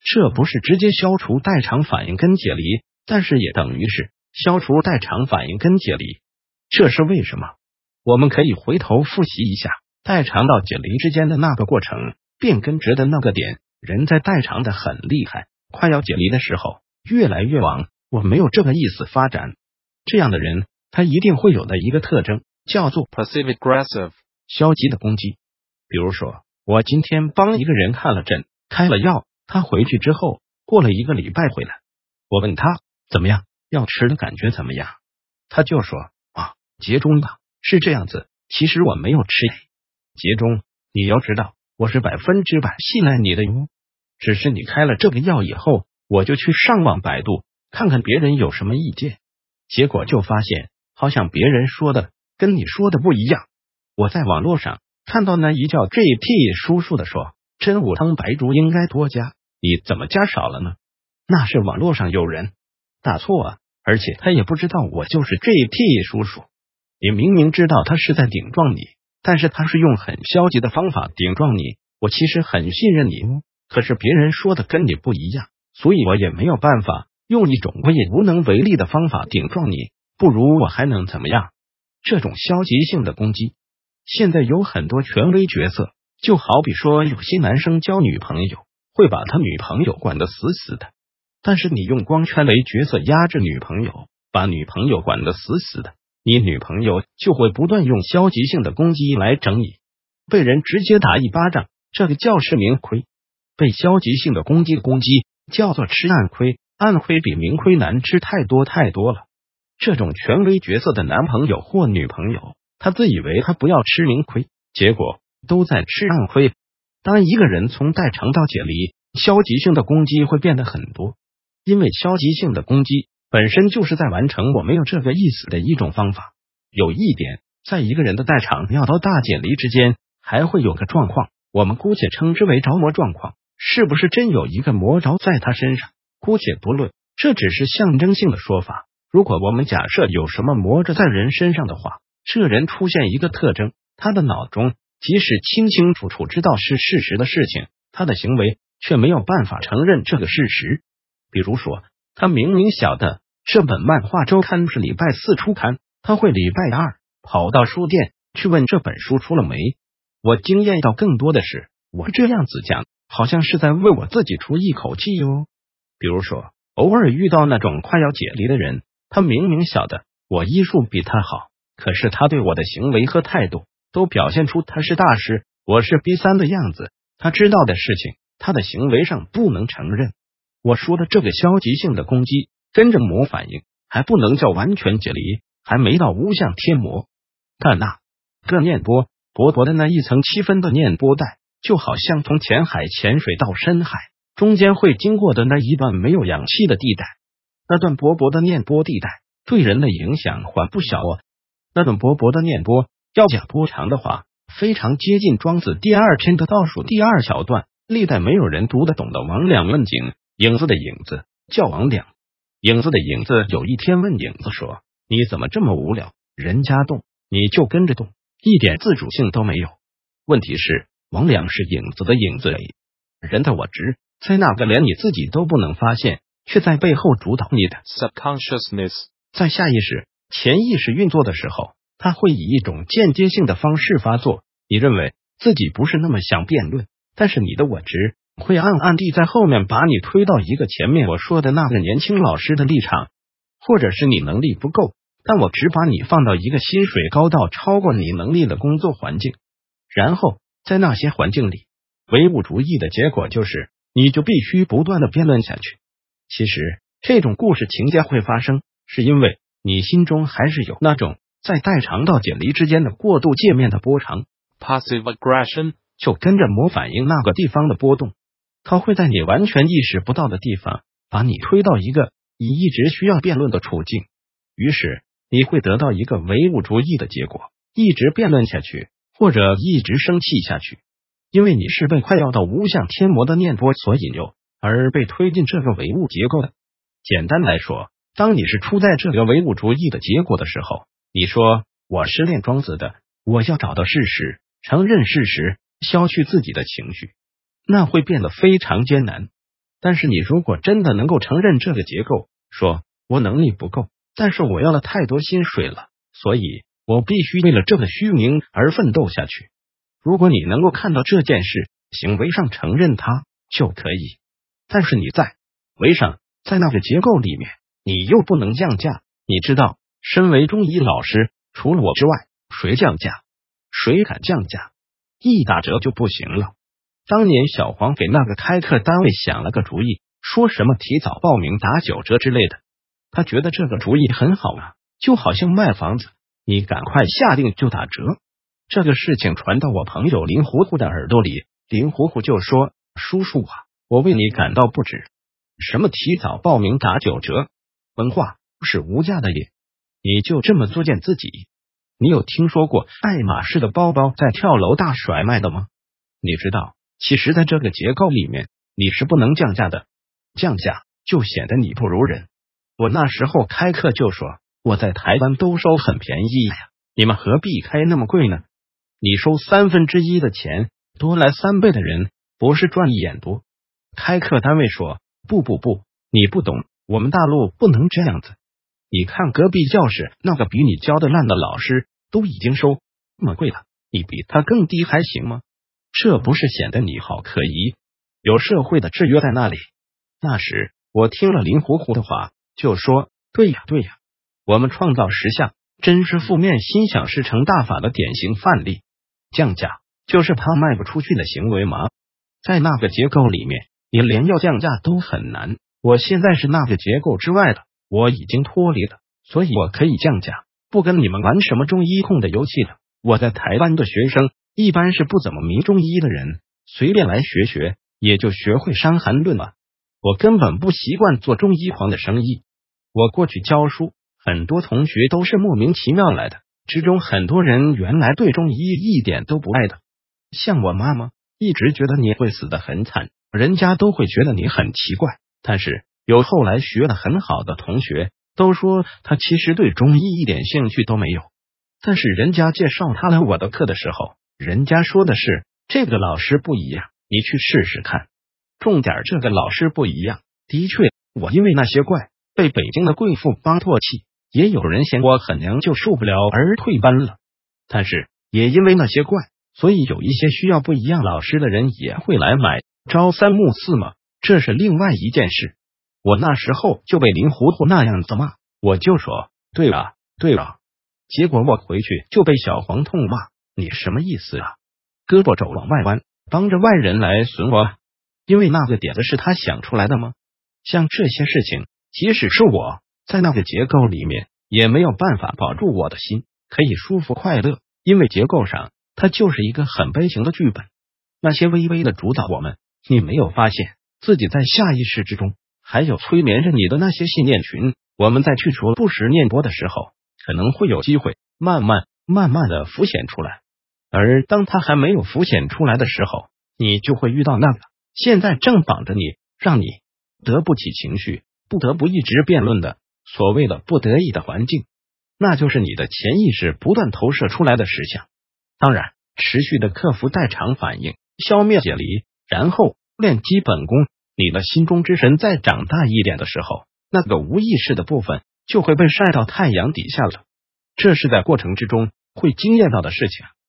这不是直接消除代偿反应根解离，但是也等于是消除代偿反应根解离。这是为什么？我们可以回头复习一下代偿到解离之间的那个过程，变根值的那个点。人在代偿的很厉害，快要解离的时候越来越往我没有这个意思发展。这样的人他一定会有的一个特征叫做 passive aggressive 消极的攻击。比如说我今天帮一个人看了诊，开了药，他回去之后过了1个礼拜回来，我问他怎么样，药吃的感觉怎么样，他就说结中吧，是这样子，其实我没有吃结中，你要知道我是100%信赖你的哟，只是你开了这个药以后，我就去上网百度看看别人有什么意见，结果就发现好像别人说的跟你说的不一样。我在网络上看到那一叫 JT 叔叔的说真武汤白术应该多加，你怎么加少了呢？那是网络上有人打错啊，而且他也不知道我就是 JT 叔叔。你明明知道他是在顶撞你，但是他是用很消极的方法顶撞你，我其实很信任你，可是别人说的跟你不一样，所以我也没有办法用一种我也无能为力的方法顶撞你，不如我还能怎么样？这种消极性的攻击现在有很多权威角色，就好比说有些男生交女朋友会把他女朋友管得死死的，但是你用光权威角色压制女朋友，把女朋友管得死死的，你女朋友就会不断用消极性的攻击来整你，被人直接打1巴掌，这个叫吃明亏。被消极性的攻击叫做吃暗亏，暗亏比明亏难吃太多太多了。这种权威角色的男朋友或女朋友，他自以为他不要吃明亏，结果都在吃暗亏。当一个人从代偿到解离，消极性的攻击会变得很多，因为消极性的攻击本身就是在完成我没有这个意思的一种方法。有一点，在一个人的代偿要到大解离之间，还会有个状况，我们姑且称之为着魔状况。是不是真有一个魔着在他身上，姑且不论，这只是象征性的说法。如果我们假设有什么魔着在人身上的话，这人出现一个特征，他的脑中即使清清楚楚知道是事实的事情，他的行为却没有办法承认这个事实。比如说他明明晓得这本漫画周刊是礼拜4出刊，他会礼拜2跑到书店去问这本书出了没。我惊艳到更多的是，我这样子讲好像是在为我自己出一口气哟。比如说偶尔遇到那种快要解离的人，他明明晓得我医术比他好，可是他对我的行为和态度都表现出他是大师，我是 B3 的样子，他知道的事情他的行为上不能承认。我说的这个消极性的攻击跟着魔反应还不能叫完全解离，还没到无相天魔。但那个念波薄薄的那一层7分的念波带，就好像从浅海潜水到深海中间会经过的那一段没有氧气的地带，那段薄薄的念波地带对人的影响还不小哦。那段薄薄的念波要讲波长的话，非常接近庄子第2篇的倒数第2小段，历代没有人读得懂的王两问井，影子的影子叫王两。影子的影子有一天问影子说，你怎么这么无聊，人家动你就跟着动，一点自主性都没有。问题是王两是影子的影子，人的我执在那个连你自己都不能发现，却在背后主导你的 subconsciousness。 在下意识潜意识运作的时候，它会以一种间接性的方式发作。你认为自己不是那么想辩论，但是你的我执会暗暗地在后面把你推到一个前面我说的那个年轻老师的立场，或者是你能力不够，但我只把你放到一个薪水高到超过你能力的工作环境，然后在那些环境里，唯物主义的结果就是你就必须不断的辩论下去。其实这种故事情节会发生，是因为你心中还是有那种在代偿到解离之间的过渡界面的波长， passive aggression 就跟着魔反应那个地方的波动，它会在你完全意识不到的地方把你推到一个你一直需要辩论的处境，于是你会得到一个唯物主义的结果，一直辩论下去，或者一直生气下去，因为你是被快要到无相天魔的念波所引诱，而被推进这个唯物结构的。简单来说，当你是处在这个唯物主义的结果的时候，你说我是练庄子的，我要找到事实，承认事实，消去自己的情绪，那会变得非常艰难。 但是你如果真的能够承认这个结构，说我能力不够，但是我要了太多薪水了，所以我必须为了这个虚名而奋斗下去。如果你能够看到这件事，行为上承认它就可以。但是你在为上，在那个结构里面，你又不能降价。你知道，身为中医老师，除了我之外，谁降价？谁敢降价？一打折就不行了。当年小黄给那个开课单位想了个主意，说什么提早报名打9折之类的。他觉得这个主意很好啊，就好像卖房子，你赶快下定就打折。这个事情传到我朋友林糊糊的耳朵里，林糊糊就说：“叔叔啊，我为你感到不值。什么提早报名打9折？文化是无价的也，你就这么作践自己？你有听说过爱马仕的包包在跳楼大甩卖的吗？你知道，其实在这个结构里面，你是不能降价的，降价就显得你不如人。我那时候开课就说，我在台湾都收很便宜呀，你们何必开那么贵呢？你收1/3的钱，多来3倍的人，不是赚一眼多？”开课单位说：“不，你不懂，我们大陆不能这样子。你看隔壁教室那个比你教的烂的老师都已经收那么贵了，你比他更低还行吗？这不是显得你好可疑？有社会的制约在那里。”那时我听了林糊糊的话，就说：“对呀，我们创造实相，真是负面心想事成大法的典型范例。降价就是他卖不出去的行为吗？在那个结构里面，你连要降价都很难。我现在是那个结构之外的，我已经脱离了，所以我可以降价，不跟你们玩什么中医控的游戏了。我在台湾的学生一般是不怎么迷中医的人，随便来学，也就学会伤寒论了。我根本不习惯做中医狂的生意。我过去教书，很多同学都是莫名其妙来的，之中很多人原来对中医一点都不爱的。像我妈妈一直觉得你会死得很惨，人家都会觉得你很奇怪。但是有后来学得很好的同学都说他其实对中医一点兴趣都没有。但是人家介绍他来我的课的时候，人家说的是这个老师不一样，你去试试看。重点这个老师不一样，的确，我因为那些怪被北京的贵妇帮唾弃，也有人嫌我很娘就受不了而退班了。但是也因为那些怪，所以有一些需要不一样老师的人也会来买，朝三暮四嘛，这是另外一件事。我那时候就被林糊糊那样子骂，我就说对了，结果我回去就被小黄痛骂，你什么意思啊？胳膊肘往外弯，帮着外人来损我？因为那个点子是他想出来的吗？像这些事情，即使是我在那个结构里面，也没有办法保住我的心可以舒服快乐，因为结构上它就是一个很悲情的剧本。那些微微的主导我们，你没有发现自己在下意识之中还有催眠着你的那些信念群？我们在去除不实念波的时候，可能会有机会慢慢的浮显出来，而当它还没有浮显出来的时候，你就会遇到那个现在正绑着你，让你得不起情绪，不得不一直辩论的所谓的不得已的环境，那就是你的潜意识不断投射出来的实相。当然，持续的克服代偿反应，消灭解离，然后练基本功，你的心中之神再长大一点的时候，那个无意识的部分就会被晒到太阳底下了。这是在过程之中会经验到的事情。